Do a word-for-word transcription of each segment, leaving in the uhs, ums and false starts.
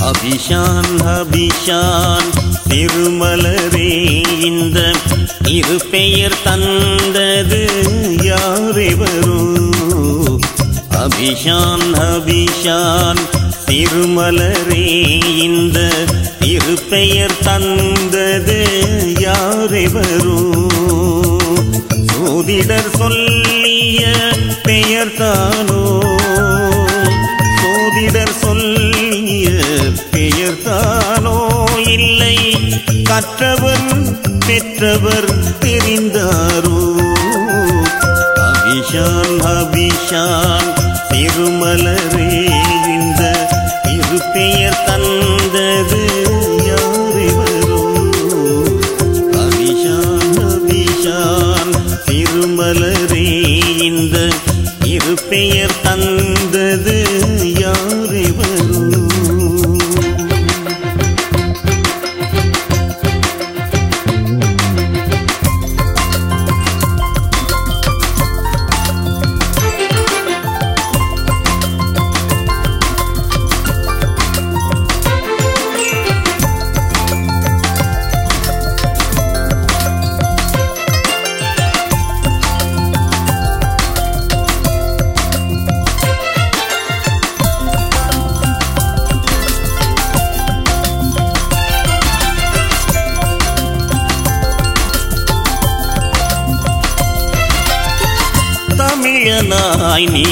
அபிஷான் அபிஷான் திருமலரே இந்த இரு பெயர் தந்தது யாரெவரோ அபிஷான் அபிஷான் திருமலரே இந்த இரு பெயர் தந்தது யாரெவரோ சோதிடர் சொல்லிய பெயர் தானோ சோதிடர் சொல்லிய பெயர் தானோ இல்லை கற்றவர் பெற்றவர் தெரிந்தாரோ அபிஷான் அபிஷான் திருமலரே இந்த இரு பெயர் தந்தது யாரெவரோ அபிஷான் அபிஷான் திருமலரே இந்த இரு பெயர் தந்தது யாரெவரோ தமிழனாய் நீ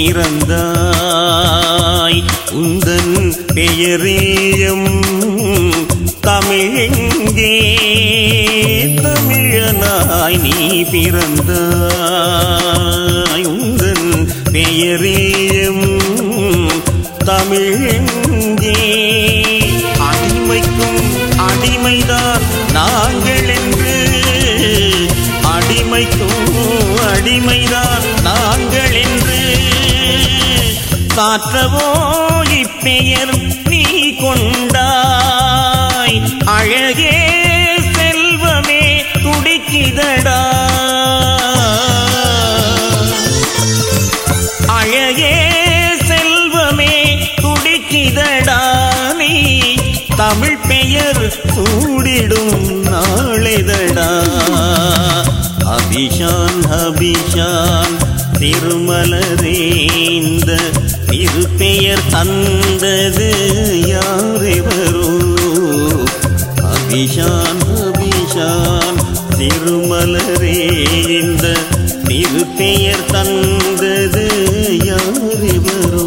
பிறந்தாய் உந்தன் பெயரேயம் தமிழெங்கே தமிழனாய் நீ பிறந்தாய் உந்தன் பெயரேயம் தமிழெங்கே அடிமைக்கும் அடிமைதான் நாங்கள் என்று அடிமைக்கும் அடிமைதான் நாங்கள் என்று சாற்றவோ இப்பெயர் நீ கொண்டாய் அழகே செல்வமே துடிக்கிதடா அழகே செல்வமே துடிக்கிதடா நீ தமிழ் பெயர் சூடிடும் நாளெதடா அபிஷான் அபிஷான் திருமலரே இந்த இரு பெயர் தந்தது யாரெவரோ அபிஷான் அபிஷான் திருமலரே இந்த இரு பெயர் தந்தது யாரெவரோ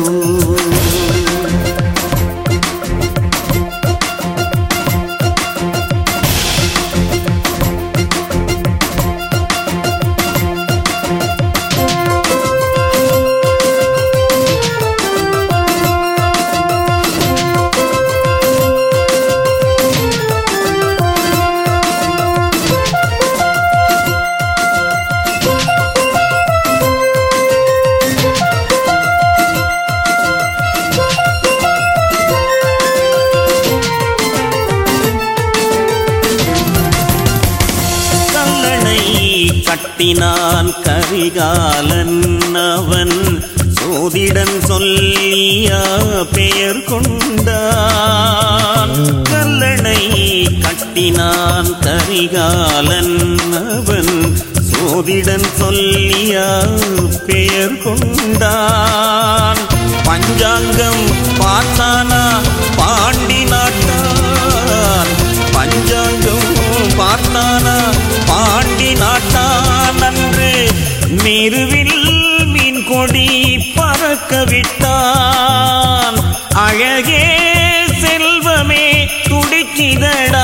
கட்டினான் கரிகாலன் அவன் சோதிடன் சொல்லியா பெயர் கொண்டான் கல்லணை கட்டினான் கரிகாலன் அவன் சோதிடன் சொல்லியா பெயர் கொண்டான் பஞ்சாங்கம் பார்த்தானா பாண்டி நாட்டான் பஞ்சாங்கம் பார்த்தானா பாண்டி நாட்டான் அன்று மேருவில் மீன் கொடி பறக்க விட்டான் அழகே செல்வமே துடிக்கிதடா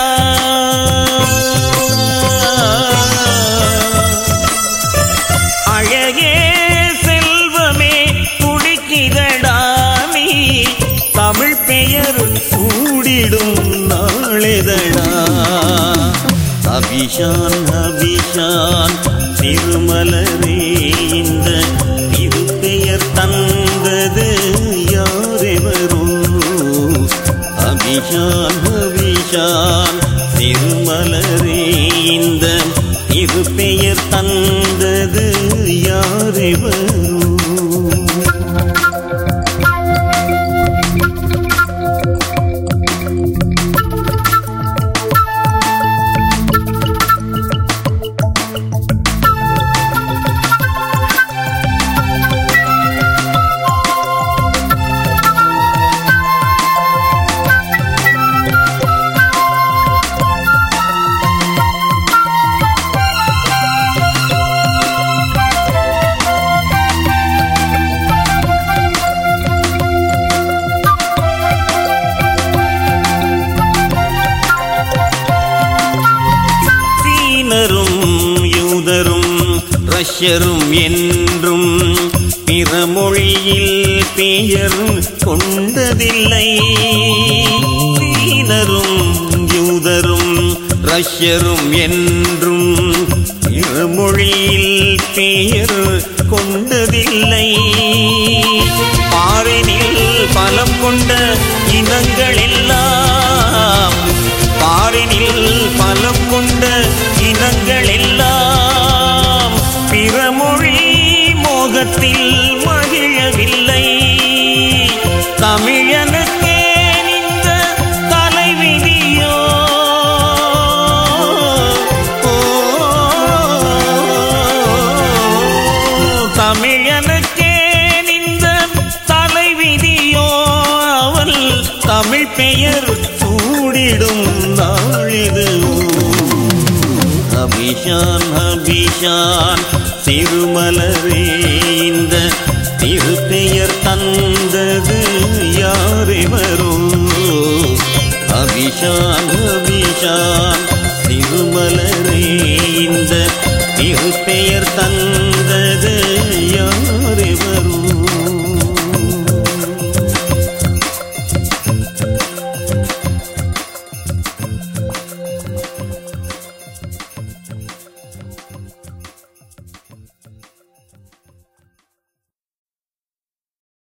அழகே செல்வமே துடிக்கிதடா நீ தமிழ் பெயர் சூடிடும் நாளெதடா அபிஷான் அபிஷான் திருமலரே இந்த இரு பெயர் தந்தது யாரெவரோ அபிஷான் அபிஷான் திருமலரே இந்த இரு பெயர் தந்தது யாரெவரோ ரஷ்யரும் என்றும் பிற மொழியில் பெயர் கொண்டதில்லை. சீனரும் யூதரும் ரஷ்யரும் என்றும் பிற மொழியில் பெயர் கொண்டதில்லை. பாரினில் பலம் கொண்ட இனங்கள் எல்லாம் பாரினில் பலம் கொண்ட இனங்கள் எல்லாம் பிறமொழி மோகத்தில் மகிழவில்லை. தமிழனுக்கே இந்த தலைவிதியோ தமிழனுக்கே இந்த தலைவிதியோ அவள் தமிழ் பெயர் சூடிடும் நாளிது. அபிஷான் அபிஷான் திருமலரே இந்த திருப்பெயர் தந்தது யாரெவரோ. அபிஷான் அபிஷான் திருமலரே இந்த திருப்பெயர் தந்த